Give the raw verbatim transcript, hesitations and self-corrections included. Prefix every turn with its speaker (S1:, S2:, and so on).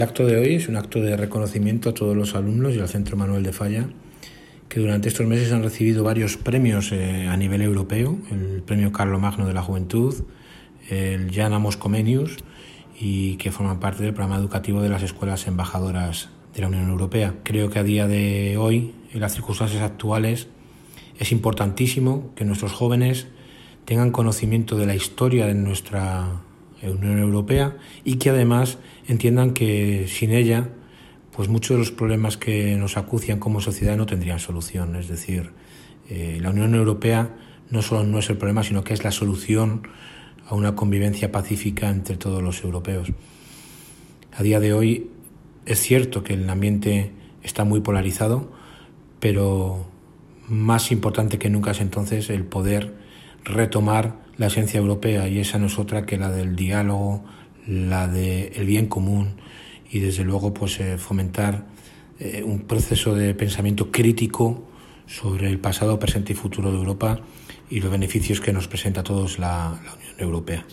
S1: El acto de hoy es un acto de reconocimiento a todos los alumnos y al Centro Manuel de Falla, que durante estos meses han recibido varios premios eh, a nivel europeo: el premio Carlomagno de la Juventud, el Jan Amos Comenius, y que forman parte del programa educativo de las escuelas embajadoras de la Unión Europea. Creo que a día de hoy, en las circunstancias actuales, es importantísimo que nuestros jóvenes tengan conocimiento de la historia de nuestra Unión Europea y que además entiendan que sin ella, pues muchos de los problemas que nos acucian como sociedad no tendrían solución. Es decir, eh, la Unión Europea no solo no es el problema, sino que es la solución a una convivencia pacífica entre todos los europeos. A día de hoy es cierto que el ambiente está muy polarizado, pero más importante que nunca es entonces el poder retomar la esencia europea, y esa no es otra que la del diálogo, la del bien común y desde luego pues eh, fomentar eh, un proceso de pensamiento crítico sobre el pasado, presente y futuro de Europa y los beneficios que nos presenta a todos la, la Unión Europea.